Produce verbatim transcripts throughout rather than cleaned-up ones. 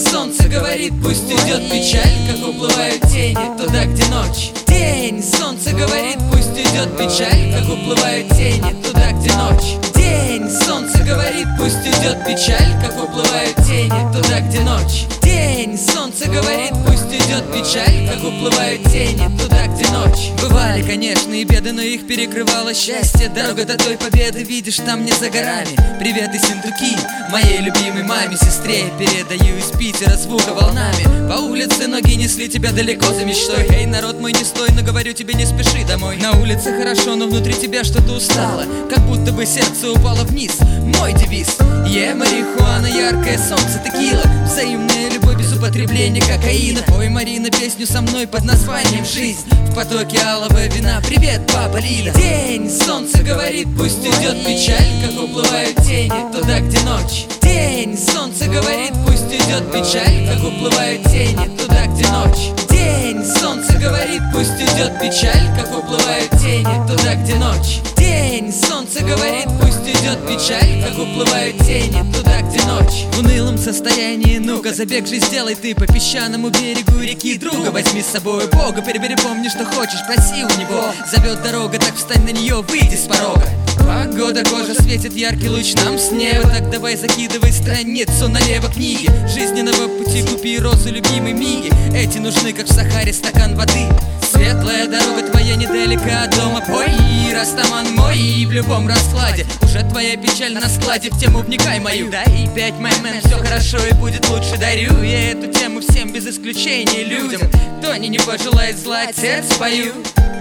солнце говорит, пусть идет печаль, как уплывают тени туда, где ночь. День, солнце говорит, пусть идет печаль, как уплывают тени туда, где ночь. День, солнце говорит, пусть идет печаль, как уплывают тени туда, где ночь. День, солнце говорит, пусть идет печаль, как уплывают тени туда, где ночь. Бывали, конечно, и беды, но их перекрывало счастье. Дорога до той победы, видишь, там не за горами. Привет из Синдуки, моей любимой маме, сестре. Передаю из Питера звука волнами. По улице ноги несли тебя далеко за мечтой. Эй, народ мой, не стой, но говорю тебе, не спеши домой. На улице хорошо, но внутри тебя что-то устало, как будто бы сердце упало вниз. Мой девиз: е, марихуана, яркое солнце, текила, взаимная любовь без употребления кокаина. Ой, Марина, песню со мной под названием «Жизнь» в потоке алого вина. Привет, папа Лида. День, солнце говорит, пусть идет печаль, как уплывают тени туда, где ночь. День, солнце говорит, пусть идет печаль, как уплывают тени туда, где ночь. День, солнце говорит, пусть идет печаль, как уплывают тени туда, где ночь. День, солнце говорит, пусть идет печаль, как уплывают тени туда, где ночь. В унылом состоянии, ну-ка забег же сделай ты по песчаному берегу реки. Друга возьми с собой, Бога, перебери, помни, что хочешь, проси у него. Зовет дорога, так встань на нее, выйди с порога. Погода, кожа, светит яркий луч нам с неба. Так давай закидывай страницу налево книги жизненного пути, купи розу любимой Миги. Эти нужны, как в Сахаре стакан воды. Светлая дорога твоя недалека от дома. Пой, Растаман мой, и в любом раскладе уже твоя печаль на складе. В тему вникай мою. Да и пять, май мэн, все хорошо и будет лучше. Дарю я эту тему всем без исключения людям. Кто не, не пожелает зла, отец спою.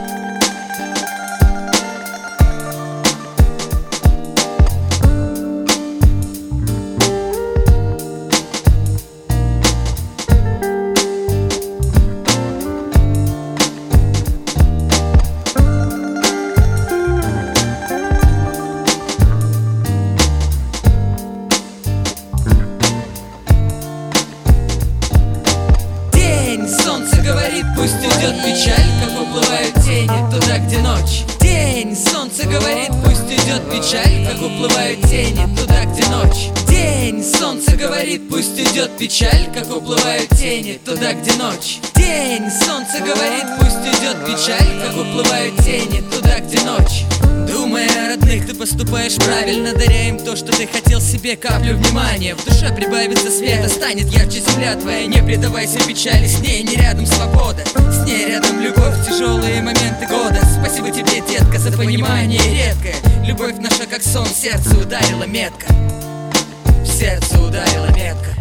Солнце говорит, пусть идет печаль, как уплывают тени туда, где ночь. День, солнце говорит, пусть идет печаль, как уплывают тени туда, где ночь. День, солнце говорит, пусть идет печаль, как уплывают тени туда, где ночь. День, солнце говорит, пусть идет печаль, как уплывают тени туда, где ночь. Думая о родных, ты поступаешь правильно, даря им то, что ты хотел себе, каплю внимания. В душе прибавится света, станет ярче земля твоя. Не предавайся печали, с ней не рядом свобода, с ней рядом любовь в тяжелые моменты года. Спасибо тебе, детка, за понимание редкое. Любовь наша, как сон, в сердце ударила метко. В сердце ударила метко.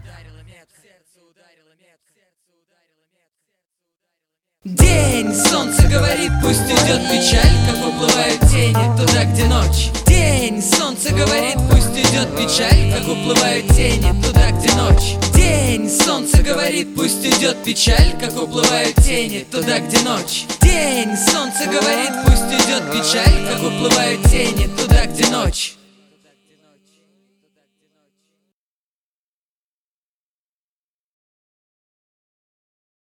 День, солнце говорит, пусть идет печаль, как уплывают тени туда, где ночь. День, солнце говорит, пусть идет печаль, как уплывают тени туда, где ночь. День, солнце говорит, пусть идет печаль, как уплывают тени туда, где ночь. День, солнце говорит, пусть идет печаль, как уплывают тени туда, где ночь.